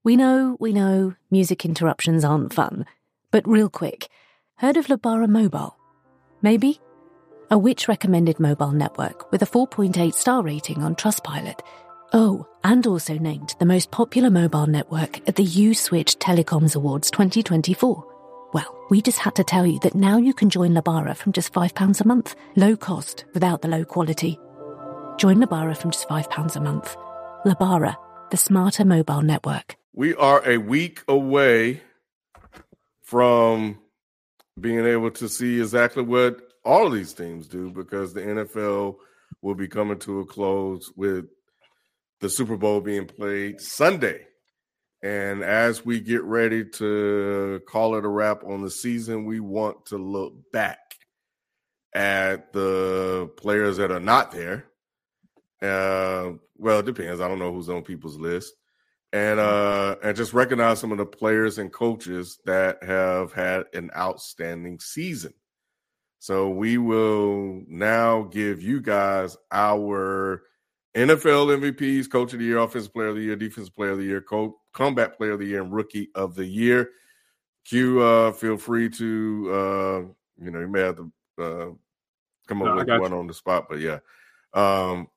We know, music interruptions aren't fun. But real quick, heard of Lebara Mobile? Maybe? A Which-recommended mobile network with a 4.8 star rating on Trustpilot. Oh, and also named the most popular mobile network at the U-Switch Telecoms Awards 2024. Well, we just had to tell you that now you can join Lebara from just £5 a month. Low cost, without the low quality. Join Lebara from just £5 a month. Lebara, the smarter mobile network. We are a week away from being able to see exactly what all of these teams do, because the NFL will be coming to a close with the Super Bowl being played Sunday. And as we get ready to call it a wrap on the season, we want to look back at the players that are not there. Well, it depends. I don't know who's on people's list. And just recognize some of the players and coaches that have had an outstanding season. So we will now give you guys our NFL MVPs, Coach of the Year, Offensive Player of the Year, Defensive Player of the Year, Comeback Player of the Year, and Rookie of the Year. Q, feel free to, you may have to come up with one on the spot, but yeah. Who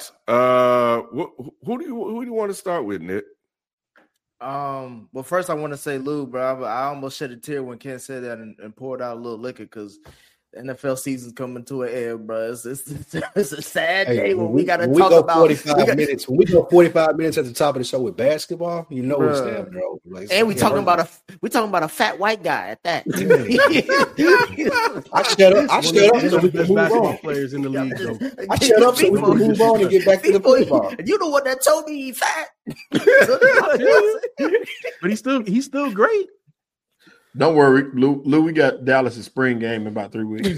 do you want to start with, Nick? Well, first I want to say, Lou, bro, I almost shed a tear when Ken said that and poured out a little liquor because the NFL season's coming to an end, bro. It's a sad day when we got to talk about 45 minutes. When we go 45 minutes at the top of the show with basketball, it's damn bro. And we talking about a fat white guy at that. I shut up so we can move on. Players in the league, though. I shut up so we can move on and get back to the football. You know what that told me? He fat. But he's still great. Don't worry, Lou. We got Dallas' spring game in about 3 weeks.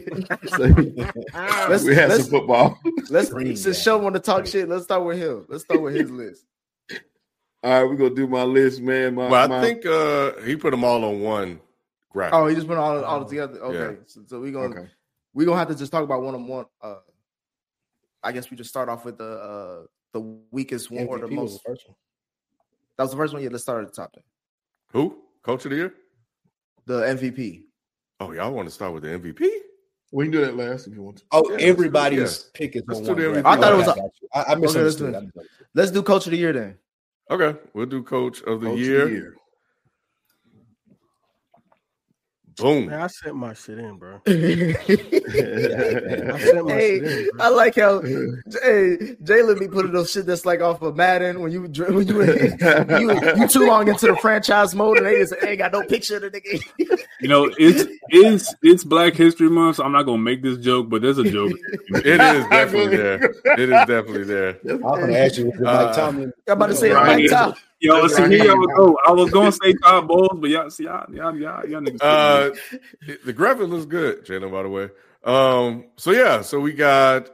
We had some football. Since Sean want to talk shit, let's start with him. Let's start with his list. All right, we're gonna do my list, man. I think he put them all on one graphic. Oh, he just put all together. Okay, yeah. So we're gonna have to just talk about one on one. I guess we just start off with the weakest one or the most. Was the first one. That was the first one. Yeah, let's start at the top then. Who? Coach of the Year? The MVP. Oh, y'all want to start with the MVP? We can do that last if you want to. Oh, everybody's pick is let's one. do the MVP. I thought it was. I misunderstood. Let's do Coach of the Year then. Okay, we'll do Coach of the Year. Boom. Man, I sent my shit in, bro. I like how Jalen be putting those shit that's like off of Madden when you too long into the franchise mode and they just ain't got no picture of the nigga. It's Black History Month, so I'm not gonna make this joke, but there's a joke. It is definitely there. It is definitely there. I'm gonna ask you, Mike Tomlin. I'm about to say Mike Tomlin. Yo, see, here y'all go. I was gonna say Todd Bowles, but y'all niggas. The graphic looks good, Jalen. By the way, so we got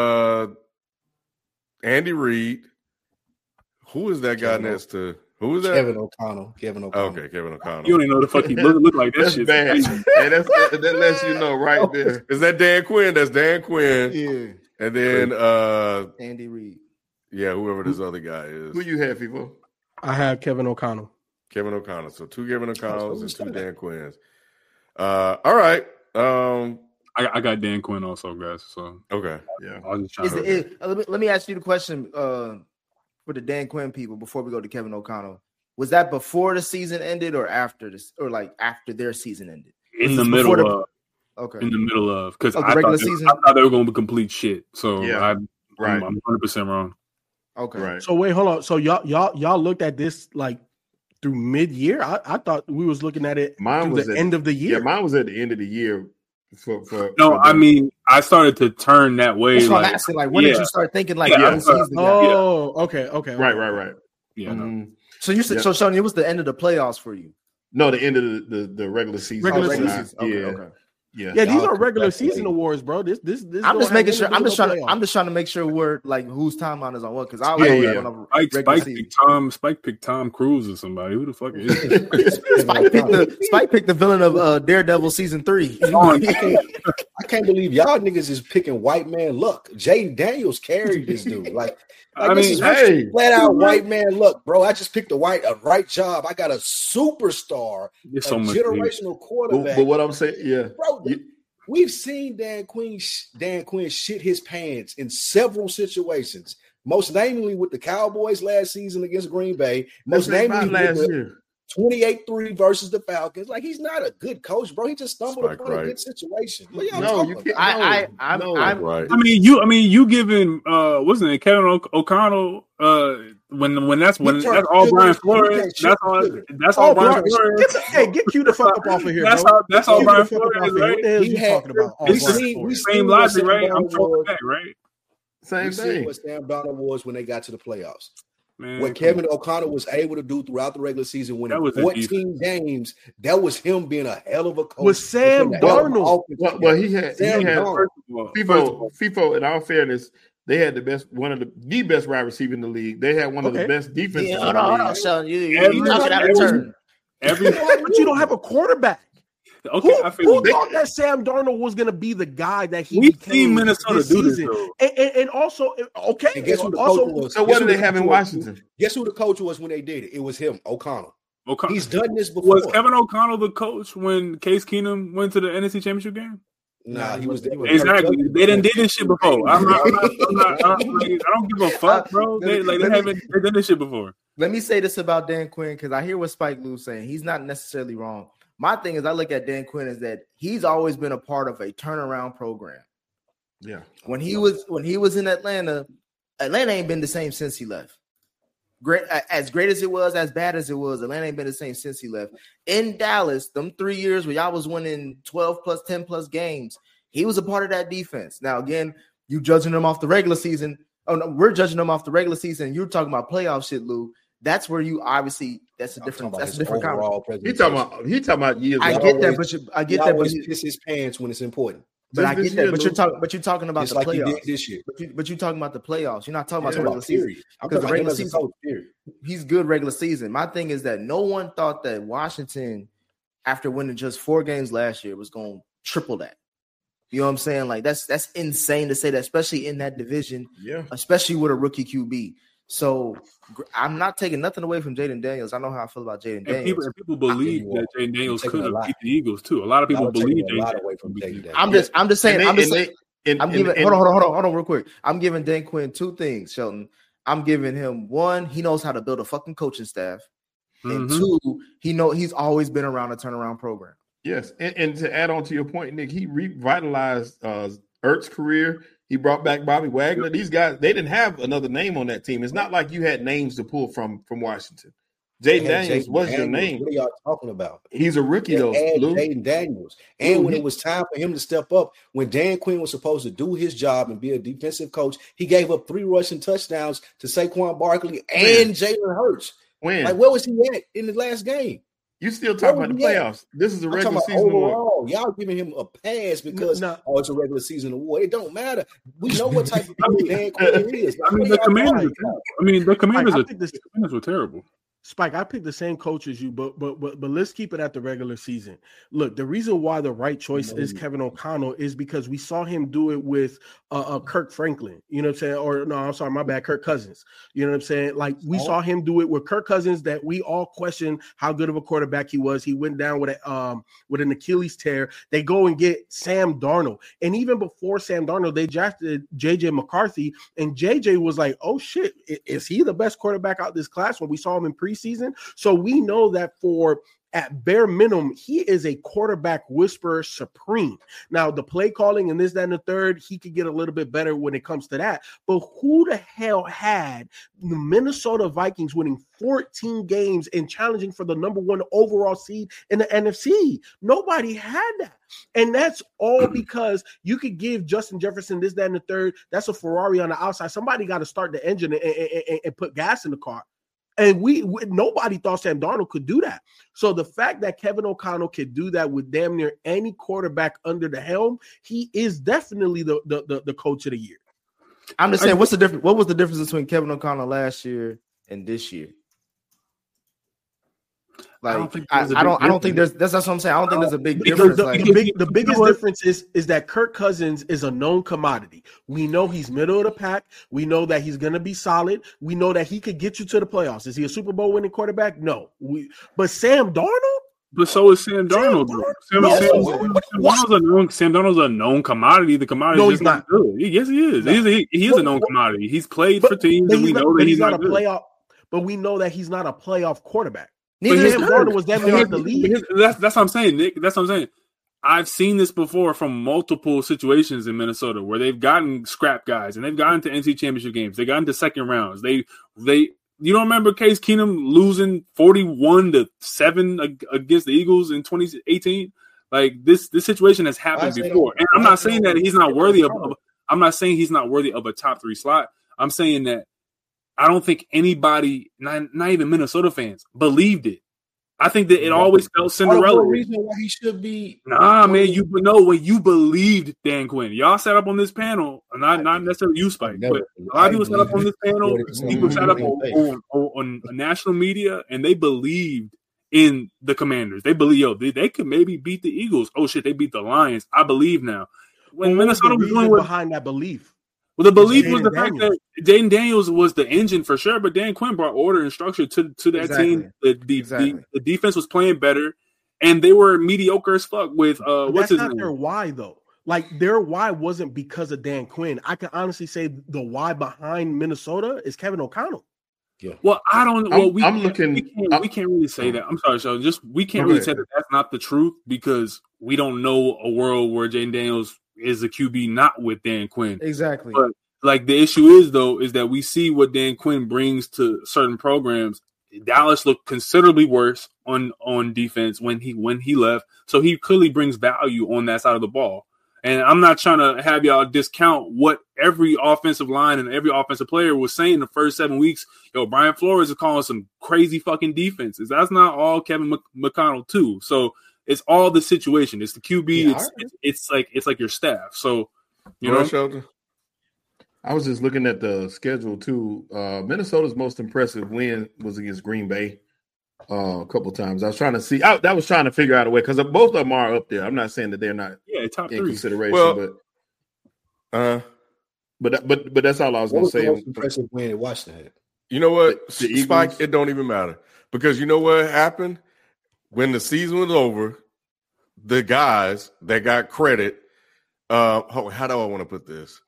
Andy Reid. Who is that guy next to? Who is that? Kevin O'Connell. Okay, Kevin O'Connell. You don't even know the fuck he look like. That That's shit bad. Hey, that lets you know right there. Is that Dan Quinn? That's Dan Quinn. Yeah. And then Andy Reid. Yeah, whoever this other guy is. Who you have, people? I have Kevin O'Connell. Kevin O'Connell. So 2 Kevin O'Connells and 2 Dan Quinns. All right. I got Dan Quinn also, guys. So okay. Yeah. I was just trying let me ask you the question for the Dan Quinn people before we go to Kevin O'Connell. Was that before the season ended or after this, or like after their season ended? In the middle of because I thought they were going to be complete shit. So yeah. I'm 100% wrong. Okay. Right. So wait, hold on. So y'all looked at this like through mid-year? I thought we was looking at it through the end of the year. Yeah, mine was at the end of the year. I mean, I started to turn that way. That's what I'm asking. Like, when did you start thinking like? Okay. Right. Yeah. No. So you said so, Sean. It was the end of the playoffs for you. No, the end of the regular season. Regular season. Okay. Yeah, these are regular season awards, bro. This. I'm just making sure. I'm just trying to make sure we're like whose timeline is on what. Because I was Spike picked Tom Cruise or somebody. Who the fuck is it? Spike picked the villain of Daredevil season 3. I I can't believe y'all niggas is picking white man luck. Jaden Daniels carried this dude. Like this is flat out white man luck, bro. I just picked a right job. I got a superstar, a generational quarterback. But what I'm saying, bro, we've seen Dan Quinn shit his pants in several situations. Most namely with the Cowboys last season against Green Bay. Most namely last year. 28-3 versus the Falcons. Like, he's not a good coach, bro. He just stumbled upon a good situation. You can't. I'm right. I mean, you giving wasn't it Kevin O'Connell when that's all Brian Flores. That's all Brian Flores. Get Q the fuck up off of here. That's all Brian Flores, right? What the hell you talking about? It's same logic, right? I'm talking back, right? Same thing. What Sam Darnold was when they got to the playoffs. Man, what Kevin O'Connell was able to do throughout the regular season, winning 14 games, that was him being a hell of a coach. With Sam Darnold. Well, he had FIFO, in all fairness, they had one of the best wide receiver in the league. They had one of the best defenses. Hold on, son. You're knocking out a turn. But you don't have a quarterback. Okay, who thought that Sam Darnold was going to be the guy that he We've became seen Minnesota do this, and also, okay. And guess who the coach was? So what do they have in Washington? Guess who the coach was when they did it? It was him, O'Connell. He's done this before. Was Kevin O'Connell the coach when Case Keenum went to the NFC Championship game? Nah, he was exactly. They didn't did this shit before. I don't give a fuck, bro. They haven't done this shit before. Let me say this about Dan Quinn because I hear what Spike Lou's saying. He's not necessarily wrong. My thing is, I look at Dan Quinn is that he's always been a part of a turnaround program. Yeah. When he was in Atlanta ain't been the same since he left. Great as it was, as bad as it was, Atlanta ain't been the same since he left. In Dallas, them 3 years where y'all was winning 12 plus, 10 plus games, he was a part of that defense. Now, again, you judging them off the regular season. Oh no, we're judging them off the regular season. You're talking about playoff shit, Lou. That's where you obviously that's a different conversation. He talking about years. I get that, but he piss his pants when it's important. But I get that, but you're talking about the like playoffs this year. But you're talking about the playoffs. You're not talking about the regular season. Because the regular season, he's good regular season. My thing is that no one thought that Washington, after winning just 4 games last year, was going to triple that. You know what I'm saying? Like that's insane to say that, especially in that division. Yeah. Especially with a rookie QB. So I'm not taking nothing away from Jaden Daniels. I know how I feel about Jaden Daniels. And people believe that Jaden Daniels could have beat the Eagles too. A lot of people believe Jaden. I'm just saying. Hold on, real quick. I'm giving Dan Quinn 2 things, Shelton. I'm giving him 1, he knows how to build a fucking coaching staff, and 2, he's always been around a turnaround program. Yes, and to add on to your point, Nick, he revitalized Ertz's career. He brought back Bobby Wagner. These guys, they didn't have another name on that team. It's not like you had names to pull from Washington. Jaden Daniels was your name. What are y'all talking about? He's a rookie, though. Jaden Daniels. And when it was time for him to step up, when Dan Quinn was supposed to do his job and be a defensive coach, he gave up 3 rushing touchdowns to Saquon Barkley and Jalen Hurts. When? Like, where was he at in the last game? You still talking about the playoffs? This is a regular season overall. Y'all giving him a pass because it's a regular season award. It don't matter. We know what type of coach Dan Quinn is. The Commanders were terrible. Spike, I picked the same coach as you, but let's keep it at the regular season. Look, the reason why the right choice is Kevin O'Connell is because we saw him do it with Kirk Franklin. You know what I'm saying? Or no, I'm sorry, my bad, Kirk Cousins. You know what I'm saying? Like we saw him do it with Kirk Cousins that we all questioned how good of a quarterback he was. He went down with an Achilles tear. They go and get Sam Darnold, and even before Sam Darnold, they drafted JJ McCarthy, and JJ was like, "Oh shit, is he the best quarterback out this class?" When we saw him in preseason. So we know that at bare minimum, he is a quarterback whisperer supreme. Now, the play calling and this, that, and the third, he could get a little bit better when it comes to that. But who the hell had the Minnesota Vikings winning 14 games and challenging for the number 1 overall seed in the NFC? Nobody had that. And that's all because you could give Justin Jefferson this, that, and the third. That's a Ferrari on the outside. Somebody got to start the engine and put gas in the car. And nobody thought Sam Darnold could do that. So the fact that Kevin O'Connell could do that with damn near any quarterback under the helm, he is definitely the coach of the year. I'm just saying, what's the difference? What was the difference between Kevin O'Connell last year and this year? Like I don't think there's that's what I'm saying. I don't think there's a big difference. The biggest difference is that Kirk Cousins is a known commodity. We know he's middle of the pack. We know that he's going to be solid. We know that he could get you to the playoffs. Is he a Super Bowl winning quarterback? No. But Sam Darnold. But so is Sam Darnold. Sam Darnold's a known commodity. The commodity is not good. Yes, he is. No. He is a known commodity. He's played for teams, and we know that he's not a playoff. But we know that he's not a playoff quarterback. Sam Darnold was definitely out the league. That's what I'm saying, Nick. That's what I'm saying. I've seen this before from multiple situations in Minnesota where they've gotten scrap guys and they've gotten to NC championship games. They got into second rounds. You don't remember Case Keenum losing 41-7 against the Eagles in 2018? Like this situation has happened before. And I'm not saying that he's not worthy of. I'm not saying he's not worthy of a top 3 slot. I'm saying that I don't think anybody, not even Minnesota fans, believed it. I think that it always felt Cinderella. Reason why he should be. Nah, man, when you believed Dan Quinn. Y'all sat up on this panel, not necessarily you, Spike, but a lot of people sat up on this panel. People sat up on national media, and they believed in the Commanders. They believe, they could maybe beat the Eagles. Oh shit, they beat the Lions. I believe now. When Minnesota was doing behind that belief. Well, the belief was the fact that Jaden Daniels was the engine for sure, but Dan Quinn brought order and structure to that team. The defense was playing better, and they were mediocre as fuck with what's his name? That's not their why, though. Like, their why wasn't because of Dan Quinn. I can honestly say the why behind Minnesota is Kevin O'Connell. Yeah. Well, I don't. Well, we can't really say that. I'm sorry, so we can't really say that that's not the truth because we don't know a world where Jaden Daniels is a QB not with Dan Quinn. Exactly. But like the issue is that we see what Dan Quinn brings to certain programs. Dallas looked considerably worse on defense when he left. So he clearly brings value on that side of the ball. And I'm not trying to have y'all discount what every offensive line and every offensive player was saying the first 7 weeks. Yo, Brian Flores is calling some crazy fucking defenses. That's not all Kevin McConnell too. So it's all the situation. It's the QB. Yeah, it's like your staff. So you know, Shelton. I was just looking at the schedule too. Minnesota's most impressive win was against Green Bay a couple times. I was trying to see. I was trying to figure out a way because both of them are up there. I'm not saying that they're not top in 3 consideration, but that's all I was going to say. Most impressive win at Washington. You know what, Spike? It don't even matter because you know what happened. When the season was over, the guys that got credit, how do I want to put this?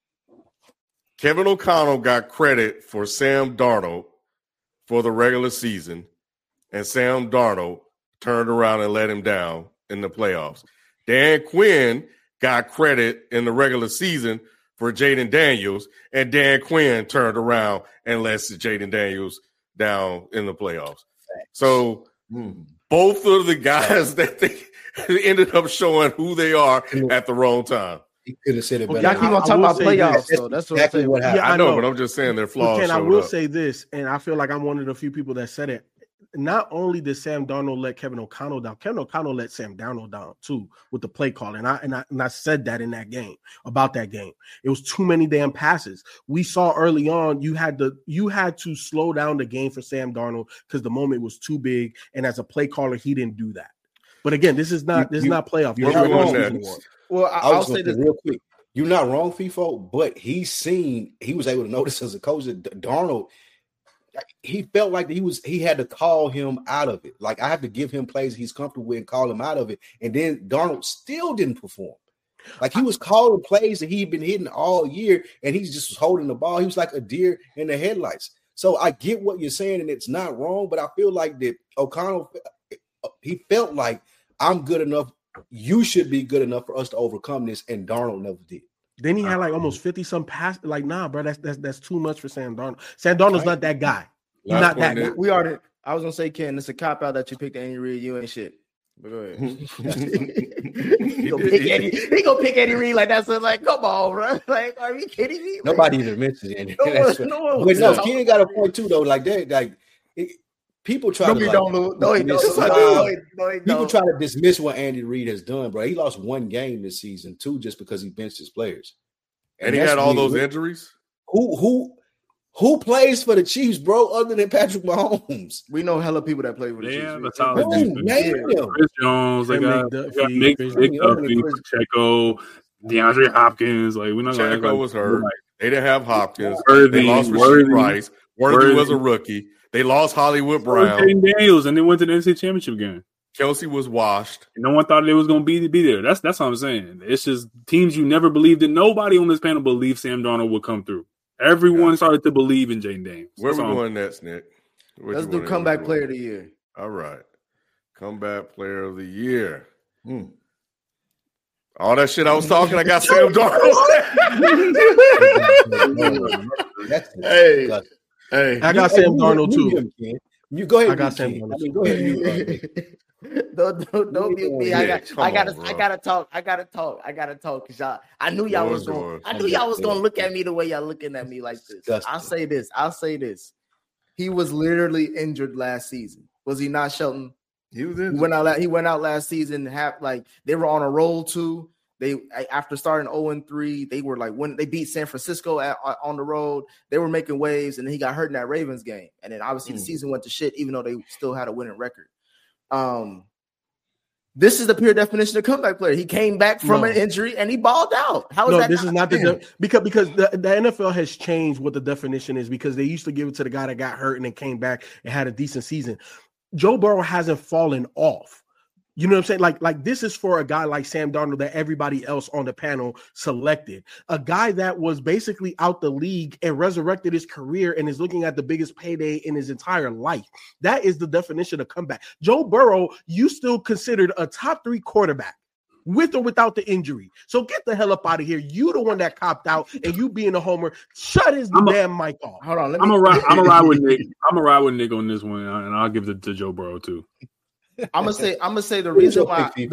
Kevin O'Connell got credit for Sam Darnold for the regular season, and Sam Darnold turned around and let him down in the playoffs. Dan Quinn got credit in the regular season for Jaden Daniels, and Dan Quinn turned around and let Jaden Daniels down in the playoffs. So both of the guys that they ended up showing who they are at the wrong time. He could have said it better. Y'all keep on talking about playoffs, so that's exactly what happened. I know, but I'm just saying they're flaws. I will say this, and I feel like I'm one of the few people that said it. Not only did Sam Darnold let Kevin O'Connell down, Kevin O'Connell let Sam Darnold down too with the play call. And I said that in that game about that game. It was too many damn passes. We saw early on you had to slow down the game for Sam Darnold because the moment was too big. And as a play caller, he didn't do that. But again, this is not playoff. Well, I'll say this real quick. You're not wrong, FIFO, but he was able to notice as a coach that Darnold. He felt like he had to call him out of it. Like I have to give him plays he's comfortable with and call him out of it. And then Darnold still didn't perform. Like he was calling plays that he'd been hitting all year, and he just was holding the ball. He was like a deer in the headlights. So I get what you're saying, and it's not wrong. But I feel like that O'Connell, he felt like I'm good enough. You should be good enough for us to overcome this, and Darnold never did. Then he had like almost 50-some pass. Like, nah, bro, that's too much for Sam Darnold. Sam Darnold's not that guy. He's not that guy. I was gonna say, Ken, it's a cop out that you picked Andy Reid. You ain't shit. But go ahead. he gonna pick Andy Reid like that. So like, come on, bro. Like, are you kidding me? Nobody even mentioned Andy. No, Ken got a point too, though. Like that, people try people try to dismiss what Andy Reid has done, bro. He lost one game this season too, just because he benched his players, and he had all those injuries. Who Who plays for the Chiefs, bro, other than Patrick Mahomes? We know hella people that play for the Chiefs. Yeah, that's how Name them. Chris Jones, they got Nick Duffy, Pacheco, DeAndre Hopkins. Like we know Pacheco was hurt. Like, they didn't have Hopkins. Worthy, they lost Rashee Rice. Worthy was a rookie. They lost Hollywood Brown. Daniels, and they went to the NCAA championship game. Kelsey was washed. No one thought they was going to be there. That's what I'm saying. It's just teams you never believed in. Nobody on this panel believed Sam Darnold would come through. Everyone started to believe in Jaden Daniels. Where we going next, Nick? Let's do comeback player of the year. All right. Comeback player of the year. All that shit I was talking, I got Sam Darnold. Hey, I got Sam Darnold too. You go ahead. I got Sam Darnold. Go ahead. Don't mute me. I gotta talk. Cause I knew y'all was gonna look at me the way y'all looking at me like this. Disgusting. I'll say this. He was literally injured last season. Was he not, Shelton? He was injured. He went out last season. They were on a roll too. They after starting 0-3, they were like when they beat San Francisco on the road. They were making waves, and then he got hurt in that Ravens game. And then obviously the season went to shit, even though they still had a winning record. This is the pure definition of comeback player. He came back from an injury and he balled out. How is that? This is not because the NFL has changed what the definition is, because they used to give it to the guy that got hurt and then came back and had a decent season. Joe Burrow hasn't fallen off. You know what I'm saying? Like this is for a guy like Sam Darnold that everybody else on the panel selected. A guy that was basically out the league and resurrected his career and is looking at the biggest payday in his entire life. That is the definition of comeback. Joe Burrow, you still considered a top 3 quarterback with or without the injury. So get the hell up out of here. You the one that copped out, and you being a homer. Shut his damn mic off. Hold on. I'm gonna ride with Nick. I'm gonna ride with Nick on this one, and I'll give it to Joe Burrow too. I'm gonna say the reason why. Hey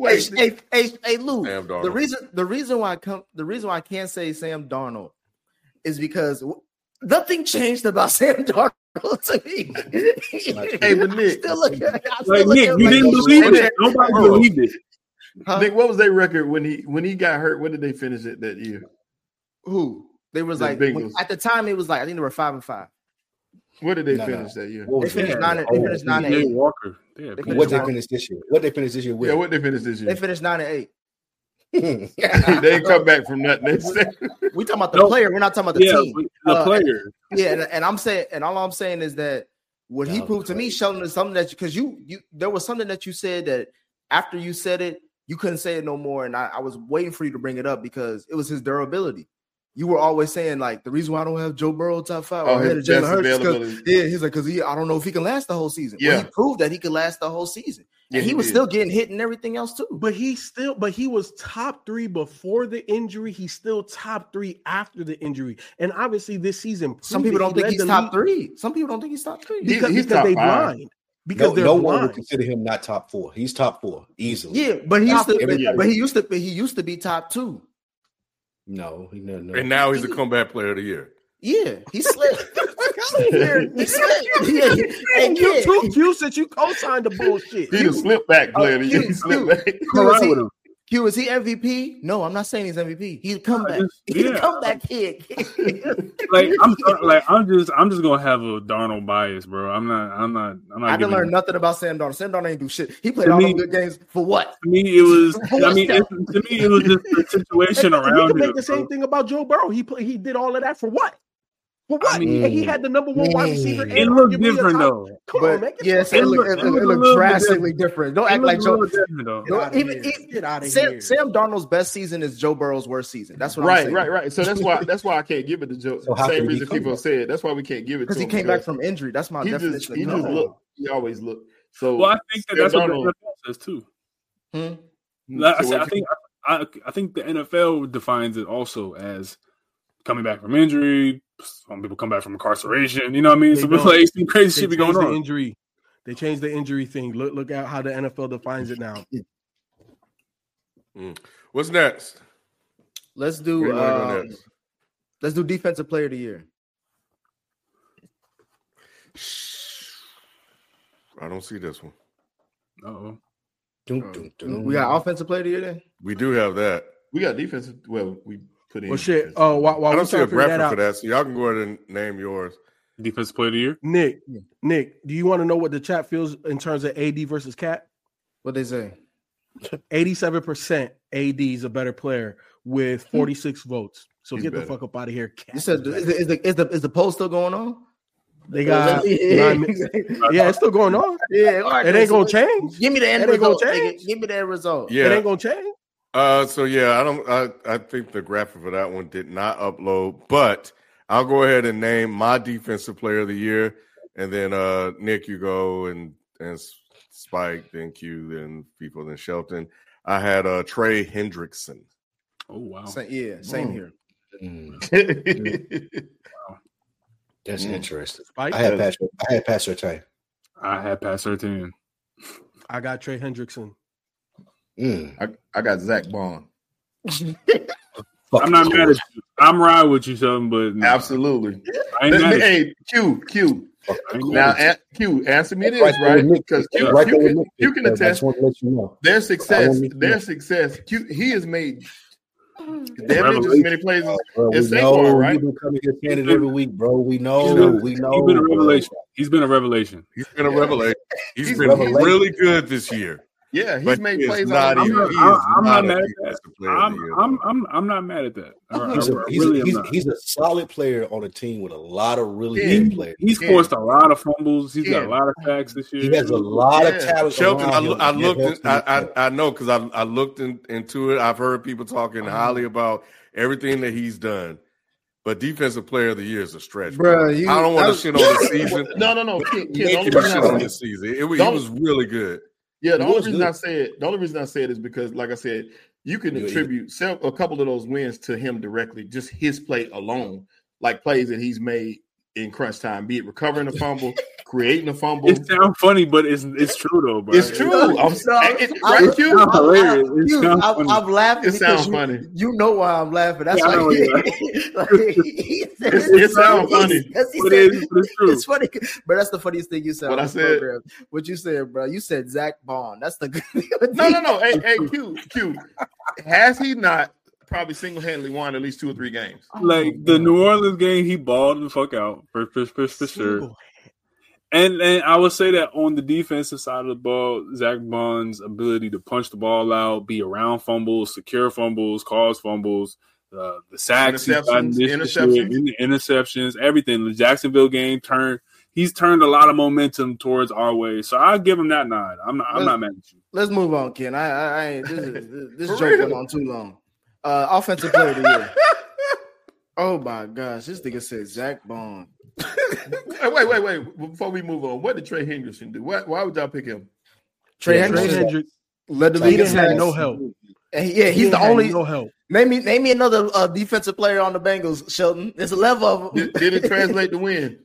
Lou. The reason why I can't say Sam Darnold is because nothing changed about Sam Darnold to me. Hey, but Nick, Nick, you didn't believe it. Nobody believed it. Huh? Nick, what was their record when he got hurt? When did they finish it that year? Who? They was at the time. It was I think they were 5-5. What did they finish that year? They finished 9-8. Walker. What they finished this year? What they finished this year with? Yeah, what they finished this year? They finished 9-8. They didn't come back from nothing. We talking about the player. We're not talking about the team. The player. And I'm saying, and all I'm saying is that what he proved to me, Sheldon, is something that because you there was something that you said that after you said it, you couldn't say it no more, and I was waiting for you to bring it up because it was his durability. You were always saying the reason why I don't have Joe Burrow top 5 or ahead of Jalen Hurts he's like because I don't know if he can last the whole season. Yeah, well, he proved that he could last the whole season. And he was still getting hit and everything else too. But he was top 3 before the injury. He's still top 3 after the injury. And obviously this season, some people don't think he's top 3. Some people don't think he's top 3 because he's they top blind. Because no one would consider him not top 4. He's top 4 easily. Yeah, but he used to be top 2. No. And now he's a comeback player of the year. Yeah, he slipped. You're too cute since you co-signed the bullshit. He's a slip back player. Q, is he MVP? No, I'm not saying he's MVP. He's a comeback. He's a comeback kid. I'm just gonna have a Darnold bias, bro. I'm not. I didn't learn nothing about Sam Darnold. Sam Darnold ain't do shit. He played all the good games for what? To me, it was. It was just the situation around him. You can make the same thing about Joe Burrow. He did all of that for what? For what? He had the number 1 wide receiver. It looked different though. Come on, man. Yes, it looked drastically different. Don't act like Joe. Sam Darnold's best season is Joe Burrow's worst season. That's what I'm saying. Right. So that's why I can't give it to Joe. Same reason people said that's why we can't give it to him. Because he came back from injury. That's my definition. He just looked. He always looked. So I think that's what the NFL says too. I think the NFL defines it also as coming back from injury. Some people come back from incarceration. You know what I mean? Some crazy shit be going on. They changed the injury thing. Look at how the NFL defines it now. What's next? Let's do defensive player of the year. I don't see this one. Uh-oh. We got offensive player of the year then? We do have that. We got defensive. Well, put in. Well, shit. Oh, while I we don't see a trying to figure that reference for out, that, so y'all can go ahead and name yours. Defensive player of the year. Nick, do you want to know what the chat feels in terms of AD versus Cat? What they say? 87% AD is a better player with 46 votes. So He's get better. the fuck up out of here. Cat. You said is the poll still going on? They got 9 minutes. Yeah, it's still going on. Yeah, all right, It ain't gonna change. Give me the end It ain't gonna result. change. Give me the end result. It ain't gonna change. So yeah, I think the graphic for that one did not upload, but I'll go ahead and name my defensive player of the year, and then Nick, you go, and Spike, then Q, then people, then Shelton. I had Trey Hendrickson. Oh wow. Same here. That's interesting. Spike? I had Pat Surtain. I had Pat Surtain. I got Trey Hendrickson. I got Zach Bond. I'm not mad at you. I'm riding with you, something, but no. Absolutely. I ain't mad at you. Hey, Q. I ain't mad Now, at Q, answer me this, right? Because Q can attest. Their success. Q, he has made. They haven't just many plays as Saquon, right? You've been coming here saying it every week, bro. We know. He's been a revelation. He's been a revelation. He's been a revelation. He's been really good this year. Yeah, he's But made he is plays. not I'm even- not- he is I'm not not a mad at defensive that. player of the year. I'm not mad at that. He's a solid player on a team with a lot of really good players. He's forced a lot of fumbles. He's got a lot of sacks this year. He has a lot of talent. Shelton, I him. looked. I know because I looked into it. I've heard people talking highly about everything that he's done. But defensive player of the year is a stretch, Bro, I don't want to shit on the season. No. Ken, the only Shit reason on this season. He was really good. Yeah, the only reason I say it is because, like I said, you can attribute a couple of those wins to him directly, just his play alone, like plays that he's made in crunch time, be it recovering a fumble, creating a fumble. It sounds funny, but it's true though, bro. It's true. I'm laughing. It sounds funny. You know why I'm laughing. That's why. It sounds funny. It's true. It's funny, but that's the funniest thing you said. What I said. What you said, bro? You said Zach Bond. That's the No. Hey, Q. Has he not probably single-handedly won at least 2 or 3 games? Like the New Orleans game, he balled the fuck out for sure. And I would say that on the defensive side of the ball, Zach Bond's ability to punch the ball out, be around fumbles, secure fumbles, cause fumbles, the sacks, interceptions, everything. The Jacksonville game he's turned a lot of momentum towards our way. So I'll give him that nod. I'm not mad at you. Let's move on, Ken. This joke went on too long. Offensive player of the year. Oh my gosh, this nigga said Zach Bond. Wait. Before we move on, what did Trey Hendrickson do? Why would y'all pick him? Trey Hendrickson led the league. He didn't have no help. Yeah, he's the only. No help. Name me another defensive player on the Bengals, Shelton. There's a level of them. Did it translate to win?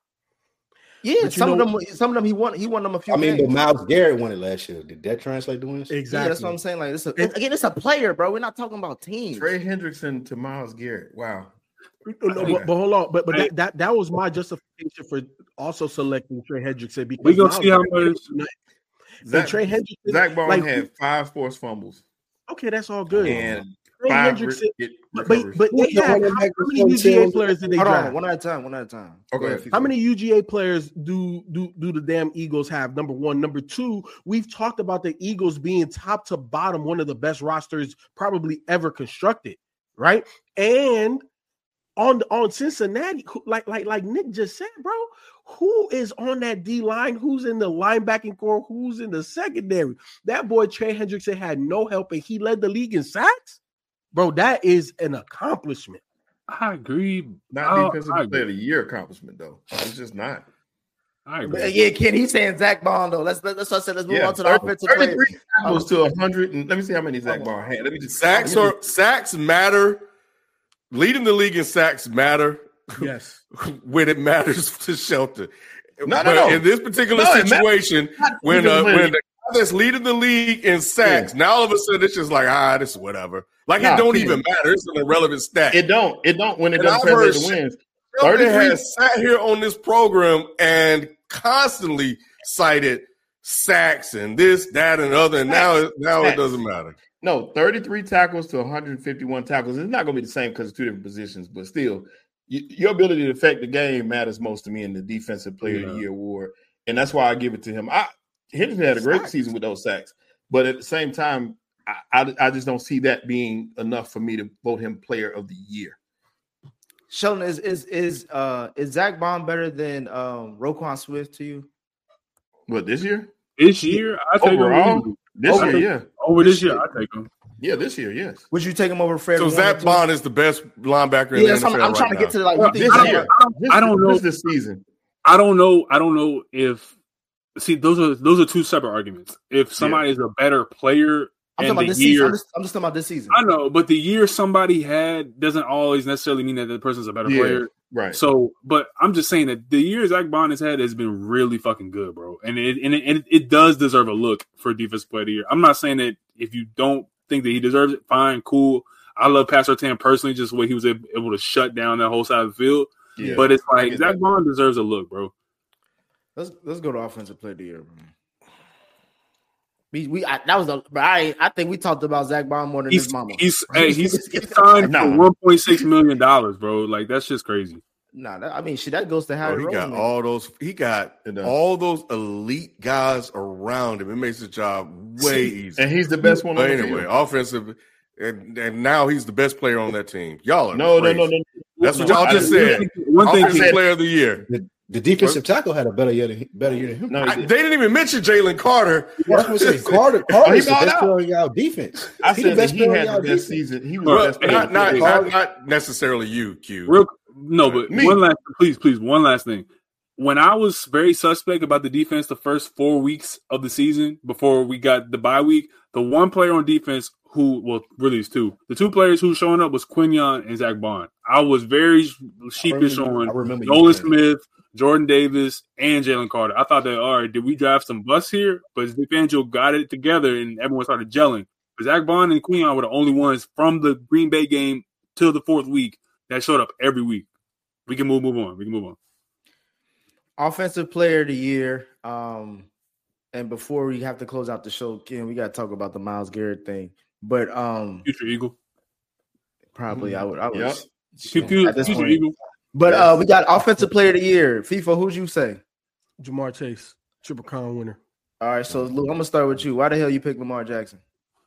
Yeah, some of them he won them a few games. but Myles Garrett won it last year. Did that translate to wins? Exactly. Yeah, that's what I'm saying. Like it's a player, bro. We're not talking about teams. Trey Hendrickson to Myles Garrett. Wow. No, but hold on. But that was my justification for also selecting Trey Hendrickson because we gonna see how much Trey Hendrickson. Zach Bond had 5 forced fumbles. Okay, that's all good. And Trey Hendrickson, but they had how many UGA players did they draft? One at a time. Okay. How many UGA players do the damn Eagles have? Number one. Number two, we've talked about the Eagles being top to bottom one of the best rosters probably ever constructed, right? And on Cincinnati, like Nick just said, bro, who is on that D line? Who's in the linebacking core? Who's in the secondary? That boy Trey Hendrickson had no help, and he led the league in sacks. Bro, that is an accomplishment. I agree. Not defensive player of the year accomplishment, though. It's just not. I agree. Yeah, Ken, he's saying Zach Bond, though. That's what I said. Let's move on to the offensive player. Goes to 100. And let me see how many Zach Bond had. Let me just Sacks matter. Leading the league in sacks matter. Yes. When it matters to Shelton. No. In this particular situation, when the guy that's leading the league in sacks, now all of a sudden it's just like, this is whatever. Like it don't even matter. It's an irrelevant stat. It don't when it doesn't translate to wins. Shelton has sat here on this program and constantly cited sacks and this, that, and other, and now it doesn't matter. No, 33 tackles to 151 tackles. It's not going to be the same because it's two different positions, but still, your ability to affect the game matters most to me in the Defensive Player of the Year award, and that's why I give it to him. Henderson had a great season with those sacks, but at the same time, I just don't see that being enough for me to vote him Player of the Year. Sheldon, is Zach Bond better than Roquan Swift to you? What, this year? This year, I take him. This year, yeah. Over this year, I take him. Yeah, this year, yes. Would you take him over Fred? So Zach Bond is the best linebacker in the NFL I'm trying to get to this year. I don't know this season. I don't know if those are two separate arguments. If somebody is a better player, I'm talking about this season. I'm just talking about this season. I know, but the year somebody had doesn't always necessarily mean that the person's a better player. Right. So, but I'm just saying that the year Zach Bond has had has been really fucking good, bro. And it does deserve a look for Defensive Player of the Year. I'm not saying that if you don't think that he deserves it, fine, cool. I love Pat Surtain personally, just the way he was able to shut down that whole side of the field. Yeah. But it's like Zach Bond deserves a look, bro. Let's go to Offensive Player of the Year, bro. I think we talked about Zach Bond more than his mama. He's signed for $1.6 million, bro. Like, that's just crazy. That goes to Harry. He got all those. He got all those elite guys around him. It makes his job way easier. And he's the best one. Anyway, offensive, and now he's the best player on that team. Y'all are no. That's what y'all just said. One thing, Offensive Player of the Year. The defensive tackle had a better year than him. No, they didn't even mention Jalen Carter. Carter is the best player on y'all defense. I said that he had the best season. He was not necessarily you, Q. But one last thing. When I was very suspect about the defense the first 4 weeks of the season before we got the bye week, the one player on defense really it's two. The two players who showing up was Quinyon and Zach Bond. I was very sheepish on Nolan Smith, Jordan Davis, and Jalen Carter. I thought that, all right, did we draft some busts here? But Vic Fangio got it together and everyone started gelling. But Zach Bond and Quinyon were the only ones from the Green Bay game till the fourth week that showed up every week. We can move on. Offensive Player of the Year. And before we have to close out the show, Ken, we got to talk about the Myles Garrett thing. But future Eagle. Probably I would. Future Eagle. But we got Offensive Player of the Year. FIFA, who'd you say? Jamar Chase, Triple Crown winner. All right, so Luke, I'm gonna start with you. Why the hell you pick Lamar Jackson?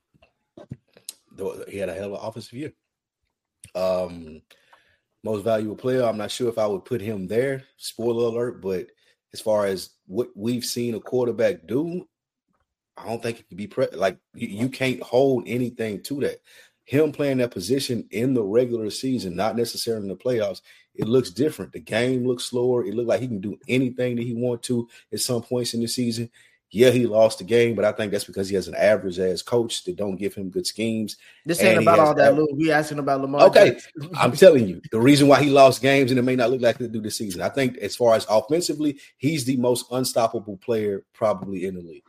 He had a hell of an offensive year. Most valuable player. I'm not sure if I would put him there. Spoiler alert, but as far as what we've seen a quarterback do, I don't think it can be you can't hold anything to that. Him playing that position in the regular season, not necessarily in the playoffs, it looks different. The game looks slower. It looks like he can do anything that he wants to at some points in the season. Yeah, he lost the game, but I think that's because he has an average-ass coach that don't give him good schemes. This ain't about all that, Lou. We asking about Lamar. Okay, I'm telling you, the reason why he lost games and it may not look like he'll do this season. I think as far as offensively, he's the most unstoppable player probably in the league.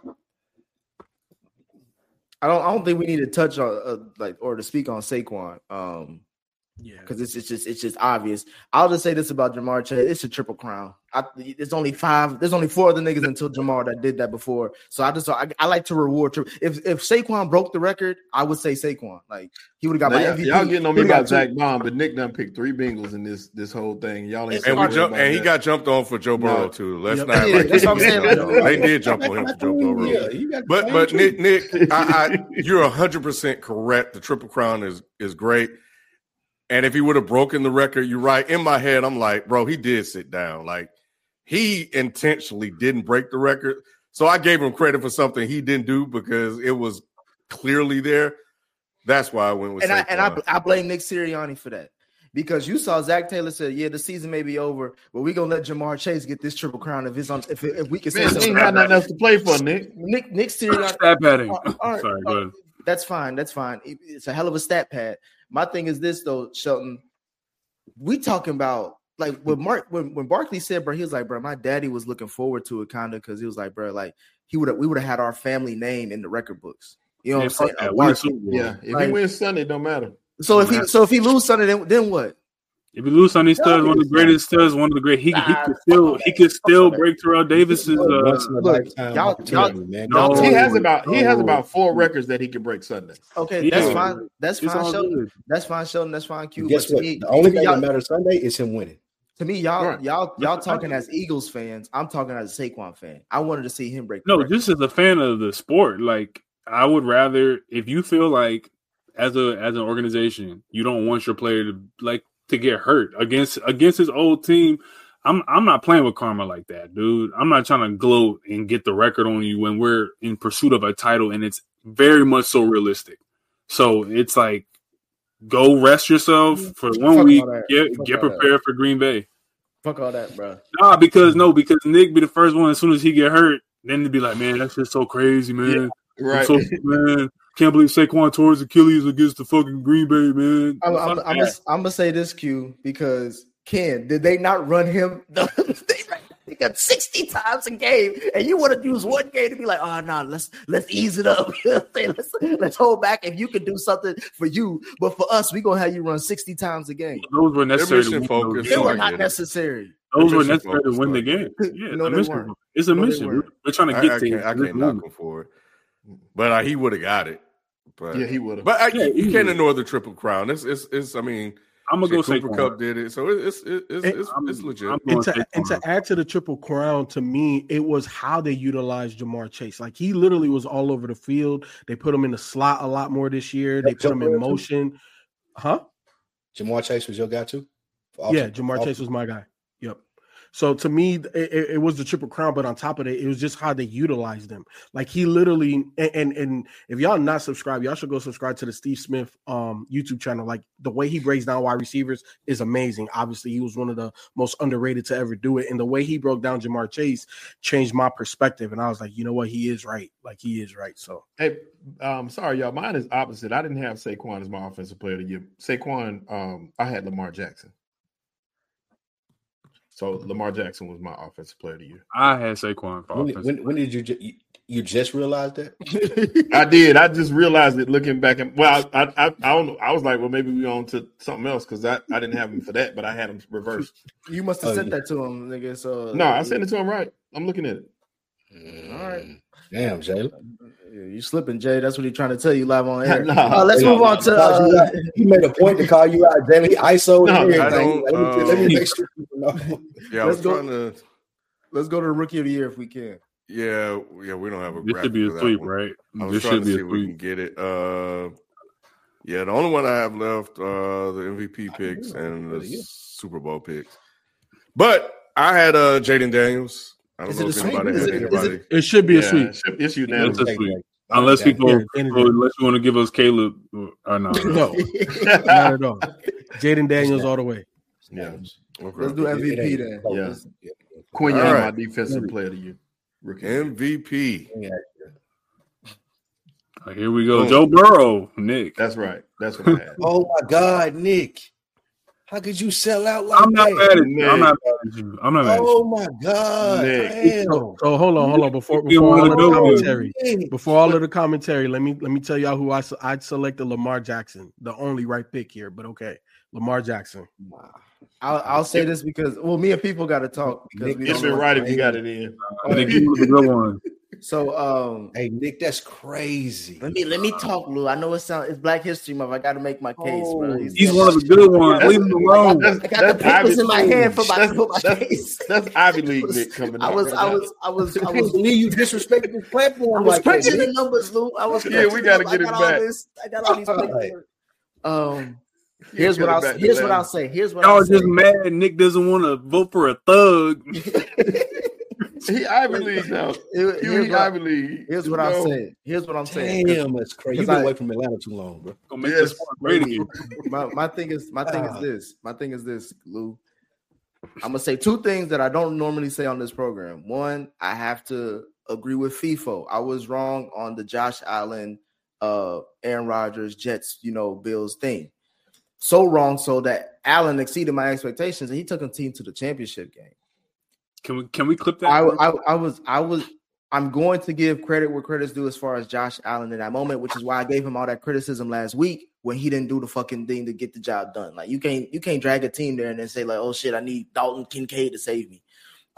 I don't think we need to touch on or to speak on Saquon. Because it's just obvious. I'll just say this about Jamar Chase: it's a triple crown. There's only 4 of the niggas until Jamar that did that before. So I like to reward. If Saquon broke the record, I would say Saquon. Like he would have got my MVP. Y'all getting on me about Zach Bond, but Nick done picked 3 Bengals in this whole thing. Y'all ain't and he got jumped on for Joe Burrow too. Let's not. That's what I'm saying. They did jump on him for Joe Burrow. But Nick, you're 100% correct. The triple crown is great. And if he would have broken the record, you're right. In my head, I'm like, bro, he did sit down. Like, he intentionally didn't break the record. So I gave him credit for something he didn't do because it was clearly there. That's why I went with Saquon. And I blame Nick Sirianni for that. Because you saw Zach Taylor said, yeah, the season may be over, but we're going to let Jamar Chase get this triple crown if we can say something. He ain't got nothing else to play for, Nick. Nick Sirianni. Stat padding. Sorry, go ahead. That's fine. It's a hell of a stat pad. My thing is this, though, Shelton. We talking about, like, when Barkley said, bro, he was like, bro, my daddy was looking forward to it kind of because he was like, bro, like, we would have had our family name in the record books. You know what I'm saying? If he wins Sunday, it don't matter. So if he lose Sunday, then what? If you lose Sonny Studs, one of the greatest studs, one of the great, he could still break Terrell Davis's. Look, he has about 4 records that he can break Sunday. Okay, that's fine. That's fine, Sheldon. That's fine, Sheldon. That's fine, Q. Guess what? The only thing that matters Sunday is him winning. To me, y'all talking as Eagles fans. I'm talking as a Saquon fan. I wanted to see him break. No, just as a fan of the sport, like I would rather, if you feel like as an organization, you don't want your player to get hurt against his old team. I'm not playing with karma like that, dude. I'm not trying to gloat and get the record on you when we're in pursuit of a title, and it's very much so realistic. So it's like, go rest yourself for 1 week. Get prepared for Green Bay. Fuck all that, bro. Nah, because Nick be the first one. As soon as he get hurt, then they'd be like, man, that's just so crazy, man. Yeah, right, man. Can't believe Saquon tore his Achilles against the fucking Green Bay, man. I'm gonna say this, Q, because Ken, did they not run him? They got 60 times a game, and you want to use one game to be like, oh no, let's ease it up. let's hold back. If you can do something for you, but for us, we gonna have you run 60 times a game. Those were necessary. They were not necessary. Those were necessary to win the game. Yeah, no, they weren't. It's a mission. We're trying to get to. I can't knock him for it, but he would have got it. But yeah, he would have. But you can't ignore the Triple Crown. It's. I mean. I'm gonna go say Cooper Kupp did it, so it's legit. And to add to the Triple Crown, to me, it was how they utilized Jamar Chase. Like he literally was all over the field. They put him in the slot a lot more this year. They put him in motion. Huh? Jamar Chase was your guy too? Yeah, Jamar Chase was my guy. Yep. So to me, it was the Triple Crown, but on top of it, it was just how they utilized them. Like he literally, and if y'all not subscribed, y'all should go subscribe to the Steve Smith YouTube channel. Like the way he breaks down wide receivers is amazing. Obviously, he was one of the most underrated to ever do it, and the way he broke down Jamar Chase changed my perspective. And I was like, you know what, he is right. Like he is right. So hey, sorry y'all, mine is opposite. I didn't have Saquon as my offensive player of the year. Saquon, I had Lamar Jackson. So Lamar Jackson was my offensive player of the year. I had Saquon for offensive. When did you just realize that? I did. I just realized it looking back. Well, I don't know. I was like, well, maybe we on to something else because I didn't have him for that, but I had him reversed. You must have sent that to him, nigga. So no, I sent it to him right. I'm looking at it. All right. Damn, Jay. You slipping, Jay. That's what he's trying to tell you live on air. Let's move on to. He made a point to call you out, Jay. He ISO. Let me make sure people know. Yeah, let's go to the rookie of the year if we can. Yeah, we don't have a. This should be a sweep, right? I was trying to see if we can get it. Yeah, the only one I have left the MVP picks and the Super Bowl picks. But I had Jaden Daniels. I don't know if anybody had anybody. It should be a sweep. It's unanimous. Unless you want to give us Caleb or no. No, not at all. Jaden Daniels all the way. Yeah. Okay. Let's do MVP then. Yeah. Quinn, you're my defensive player of the year. Rookie. MVP. Here we go. Joe Burrow, Nick. That's right. That's what I had. Oh my God, Nick. How could you sell out like I'm not that? mad at you. I'm not mad at you. I'm not mad at you. Oh my God. Damn. So hold on. Before all of the commentary, let me tell y'all who I selected. Lamar Jackson, the only right pick here, but okay. Lamar Jackson. I'll say this because me and people got to talk because it's been right if you got it in. Nick, you was a good one. So hey Nick, that's crazy. Let me talk, Lou. I know it's Black History Month. I got to make my case, bro. He's one of the good ones. Leave him alone. I got the papers in my hand for my case. That's Ivy League Nick coming. I was believe you disrespected this platform. I was crunching the numbers, Lou. We got to get it back. I got all these papers. Here's what I'll say. Y'all just mad Nick doesn't want to vote for a thug. He Ivy League now. Ivy League. Here's what I'm saying. Damn, that's crazy. You've been away from Atlanta too long, bro. My thing is this, Lou. I'm gonna say two things that I don't normally say on this program. One, I have to agree with FIFO. I was wrong on the Josh Allen, Aaron Rodgers, Jets, Bills thing. So wrong, so that Allen exceeded my expectations, and he took a team to the championship game. Can we clip that? I'm going to give credit where credit's due as far as Josh Allen in that moment, which is why I gave him all that criticism last week when he didn't do the fucking thing to get the job done. Like you can't drag a team there and then say like, oh shit, I need Dalton Kincaid to save me.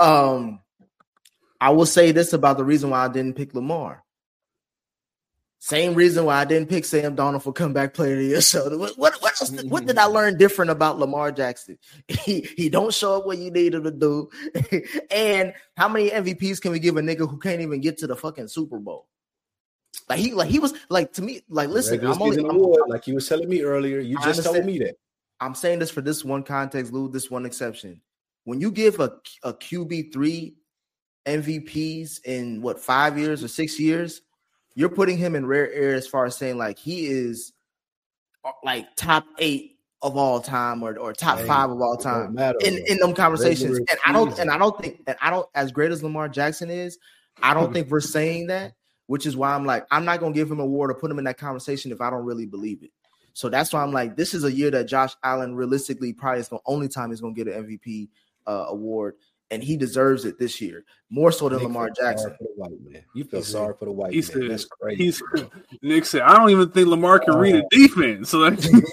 I will say this about the reason why I didn't pick Lamar. Same reason why I didn't pick Sam Darnold for comeback player of the year. So what else? What did I learn different about Lamar Jackson? He don't show up when you need him to do. And how many MVPs can we give a nigga who can't even get to the fucking Super Bowl? Like he was like, to me, like, listen, like you were telling me earlier. You just told me that. I'm saying this for this one context, Lou, this one exception. When you give a QB3 MVPs in 5 years or 6 years, you're putting him in rare air as far as saying like he is like top 8 of all time or top 5 of all time in them conversations. And I don't think as great as Lamar Jackson is, I don't think we're saying that, which is why I'm like, I'm not gonna give him an award or put him in that conversation if I don't really believe it. So that's why I'm like, this is a year that Josh Allen realistically probably is the only time he's gonna get an MVP award. And he deserves it this year, more so than Lamar Jackson. You feel sorry for the white man. That's crazy. Nick said, I don't even think Lamar can read a defense. So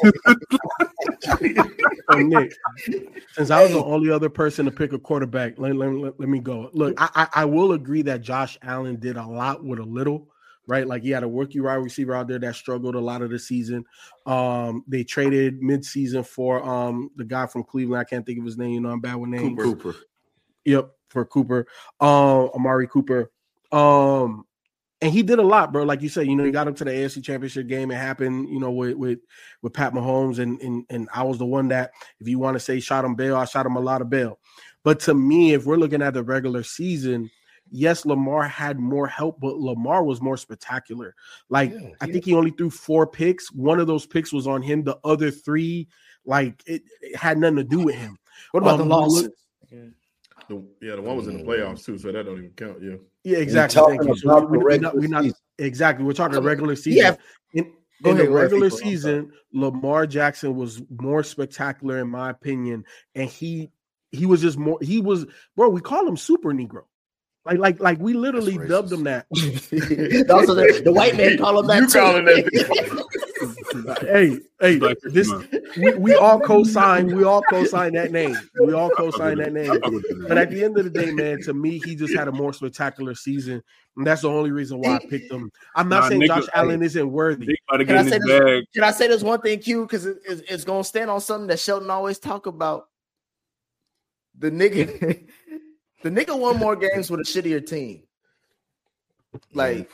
Nick, since I was the only other person to pick a quarterback, let me go. Look, I will agree that Josh Allen did a lot with a little, right? Like he had a rookie wide receiver out there that struggled a lot of the season. They traded midseason for the guy from Cleveland. I can't think of his name. You know, I'm bad with names. Cooper. Yep, for Cooper, Amari Cooper. And he did a lot, bro. Like you said, you know, he got him to the AFC Championship game. It happened, you know, with Pat Mahomes, and I was the one that, if you want to say shot him bail, I shot him a lot of bail. But to me, if we're looking at the regular season, yes, Lamar had more help, but Lamar was more spectacular. Like, I think he only threw 4 picks. One of those picks was on him. The other 3, like, it had nothing to do with him. What about the losses? The one was in the playoffs too, so that don't even count. Yeah, exactly. Thank you. So we're not exactly. We're talking regular season. In the regular season, Lamar Jackson was more spectacular in my opinion, and he was just more. He was, bro. We call him Super Negro. Like we literally dubbed him that. Also, the white man call him that. You calling that? Hey, this we all co-sign. We all co-sign that name. We all co-sign that name. But at the end of the day, man, to me, he just had a more spectacular season, and that's the only reason why I picked him. I'm not saying Josh Allen isn't worthy. Can I say this one thing, Q? Because it's gonna stand on something that Shelton always talk about. The nigga won more games with a shittier team. Like,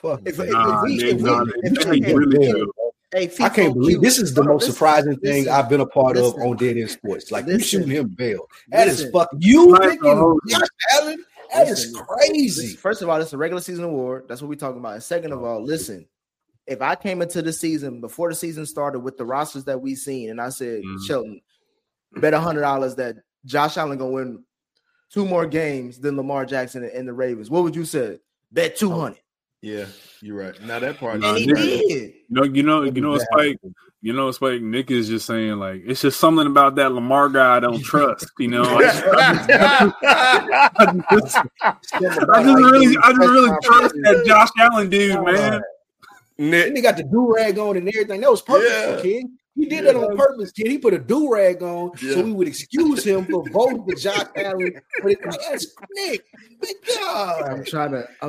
I can't believe this is the most surprising thing I've been a part of on Dead End Sports. Like, you shooting him bail. That is fucking you picking Josh Allen. That is crazy. First of all, it's a regular season award. That's what we're talking about. And second of all, listen, if I came into the season before the season started with the rosters that we've seen, and I said, Shelton, bet $100 that Josh Allen gonna win 2 more games than Lamar Jackson and the Ravens, what would you say? Bet 200. Yeah, you're right. Now that part, and he did. You know, Spike. You know, Spike. Nick is just saying like it's just something about that Lamar guy I don't trust. You know, I just really trust that Josh Allen dude, man. Nick, he got the do-rag on and everything. That was perfect, kid. He did that on purpose, kid. He put a do-rag on so we would excuse him for voting for Josh Allen. But that's Nick. God. I'm trying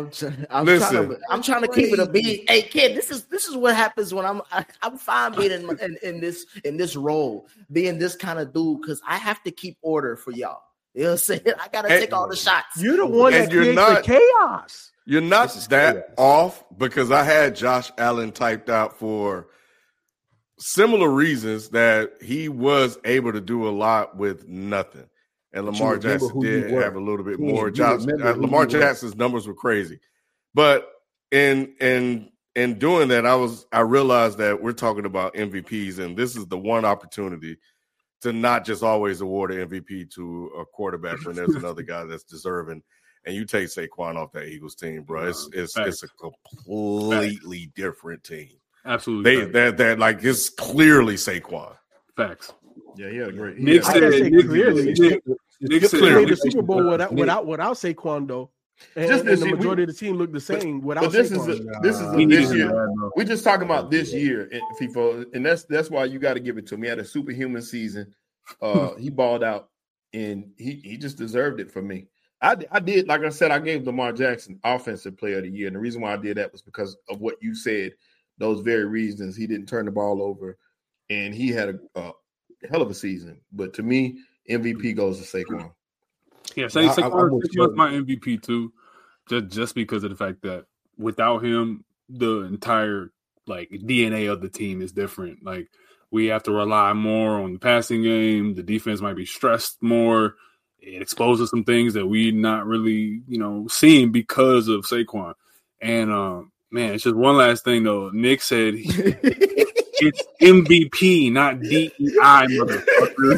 to keep it a beat. Hey, kid, this is what happens when I'm fine being in this role, being this kind of dude, because I have to keep order for y'all. You know what I'm saying? I gotta take all the shots. You're the one that creates the chaos. You're not that off, because I had Josh Allen typed out for similar reasons that he was able to do a lot with nothing. And Lamar Jackson did have a little bit more. Lamar Jackson's numbers were crazy. But in doing that, I realized that we're talking about MVPs, and this is the one opportunity to not just always award an MVP to a quarterback when there's another guy that's deserving. And you take Saquon off that Eagles team, bro. It's a completely different team. Absolutely. That like it's clearly Saquon. Facts. Yeah, he had a great. Nick said clearly. Nick said the Super Bowl without Saquon though. And the majority of the team looked the same without. But this year. We're just talking about this year in FIFA, and that's why you got to give it to him. He had a superhuman season. He balled out, and he just deserved it for me. I did, like I said, I gave Lamar Jackson Offensive Player of the Year, and the reason why I did that was because of what you said. Those very reasons. He didn't turn the ball over, and he had a hell of a season. But to me, MVP goes to Saquon. Yeah, Saquon's my MVP too, just because of the fact that without him, the entire DNA of the team is different. Like, we have to rely more on the passing game. The defense might be stressed more. It exposes some things that we not really, seeing because of Saquon. And man, it's just one last thing though. Nick said it's MVP, not DEI, motherfucker.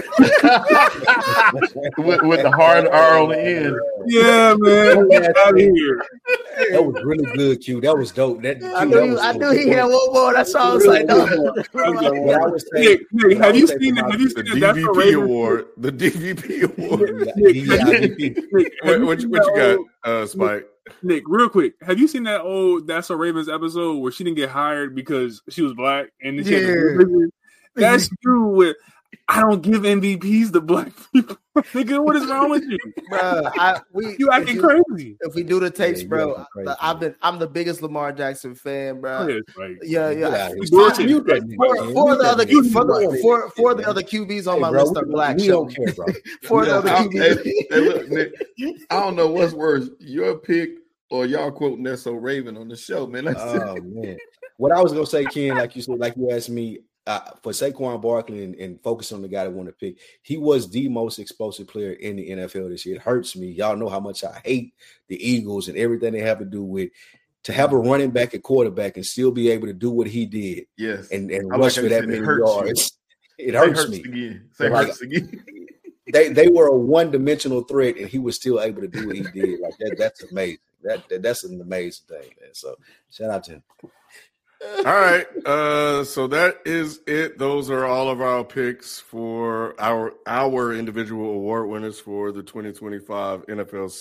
with the hard R on the end. Yeah, man. Get out of here. That was really good, Q. That was dope. I knew he had one more. That's why I was like, no. Nick, have you seen the DVP award? The DVP award. What you got, Spike? Nick, real quick, have you seen that old That's So Ravens episode where she didn't get hired because she was black? And that's true. With I don't give MVPs to black people. Nigga, what is wrong with you, bro? You acting crazy. If we do the tapes, bro, I'm the biggest Lamar Jackson fan, bro. Yeah. For the other QBs on my list are black. We don't care, bro. For the other QBs, look, Nick, I don't know what's worse, your pick or y'all quoting That's So Raven on the show, man. Oh man, what I was gonna say, Ken, like you said, like you asked me. For Saquon Barkley and focus on the guy that want to pick, he was the most explosive player in the NFL this year. It hurts me. Y'all know how much I hate the Eagles and everything they have to do with to have a running back at quarterback and still be able to do what he did. Yes, and rush for that many yards. It hurts me. They were a one-dimensional threat, and he was still able to do what he did. Like that. That's amazing. That's an amazing thing, man. So shout out to him. All right, so that is it. Those are all of our picks for our individual award winners for the 2025 NFL